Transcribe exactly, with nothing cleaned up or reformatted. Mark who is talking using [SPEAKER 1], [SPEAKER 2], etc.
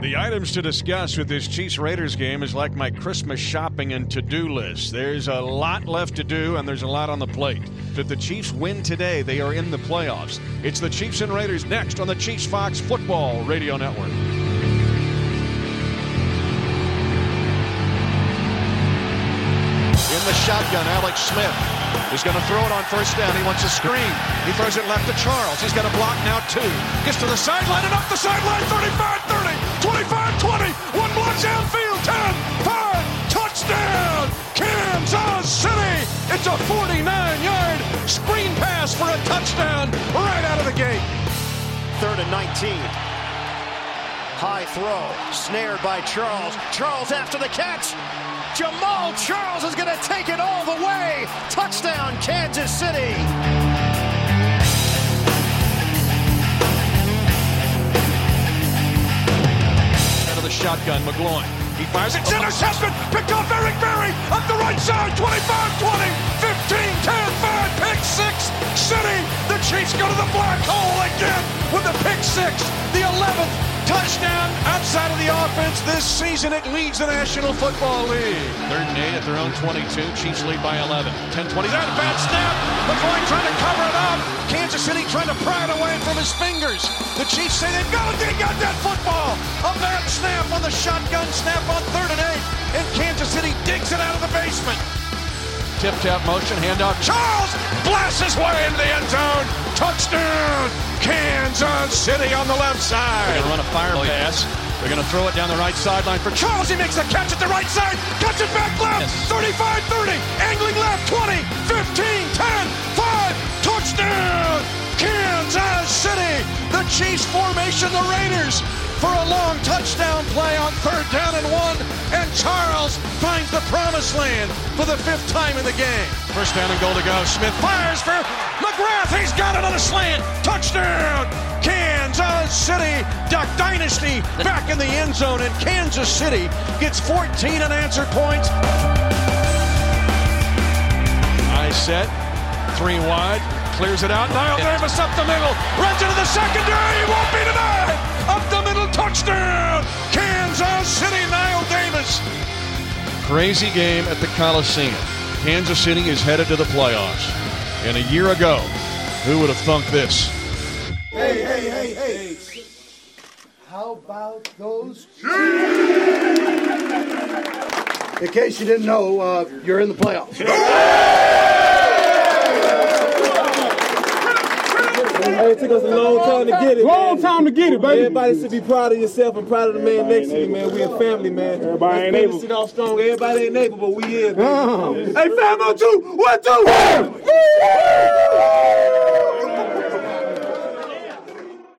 [SPEAKER 1] The items to discuss with this Chiefs-Raiders game is like my Christmas shopping and to-do list. There's a lot left to do, and there's a lot on the plate. If the Chiefs win today, they are in the playoffs. It's the Chiefs and Raiders next on the Chiefs Fox Football Radio Network. In the shotgun, Alex Smith is going to throw it on first down. He wants a screen. He throws it left to Charles. He's got a block now, two. Gets to the sideline and up the sideline. thirty-five thirty, twenty-five twenty. One block downfield. ten, five, touchdown, Kansas City. It's a forty-nine-yard screen pass for a touchdown right out of the gate.
[SPEAKER 2] Third and nineteen. High throw. Snared by Charles. Charles after the catch. Jamal Charles is going to take it all the way. Touchdown, Kansas City.
[SPEAKER 1] Out of the shotgun, McGloin. He fires. It's intercepted. Picked off Eric Berry up the right side. twenty-five twenty, fifteen ten, five, pick six. City. The Chiefs go to the black hole again with the pick six. The eleventh touchdown outside of the offense this season. It leads the National Football League. Third and eight at their own twenty-two. Chiefs lead by eleven. ten twenty. That bad snap. McGloin trying to cover it up. Kansas City trying to pry it away from his fingers. The Chiefs say they've got it. They got that football. A bad snap on the shotgun snap on third and eight. And Kansas City digs it out of the basement. Tip-tap motion, handoff. Charles blasts his way into the end zone. Touchdown, Kansas City on the left side. They're going to run a fire pass. They're going to throw it down the right sideline for Charles. He makes the catch at the right side. Cuts it back left. thirty-five thirty. Angling left. twenty, fifteen, ten, five. Touchdown, Kansas City. The Chiefs formation, the Raiders, for a long touchdown play on third down and one, and Charles finds the promised land for the fifth time in the game. First down and goal to go. Smith fires for McGrath. He's got it on a slant. Touchdown, Kansas City. Duck Dynasty back in the end zone, and Kansas City gets fourteen unanswered points. I set, three wide. Clears it out. Niall Davis up the middle. Runs into the secondary. He won't be denied. Up the middle. Touchdown. Kansas City. Niall Davis. Crazy game at the Coliseum. Kansas City is headed to the playoffs. And a year ago, who would have thunk this?
[SPEAKER 3] Hey, hey, hey, hey. How about those Chiefs? In case you didn't know, uh, you're in the playoffs.
[SPEAKER 4] Hey, it took us a long time to get it.
[SPEAKER 5] Long
[SPEAKER 4] man.
[SPEAKER 5] time to get it, baby.
[SPEAKER 4] Everybody should be proud of yourself and proud of the man next to you, man. We a family, man.
[SPEAKER 5] Everybody ain't able.
[SPEAKER 4] Sit off strong. Everybody ain't able, but we is.
[SPEAKER 5] Uh-huh.
[SPEAKER 4] Hey, fam, on two, one, two.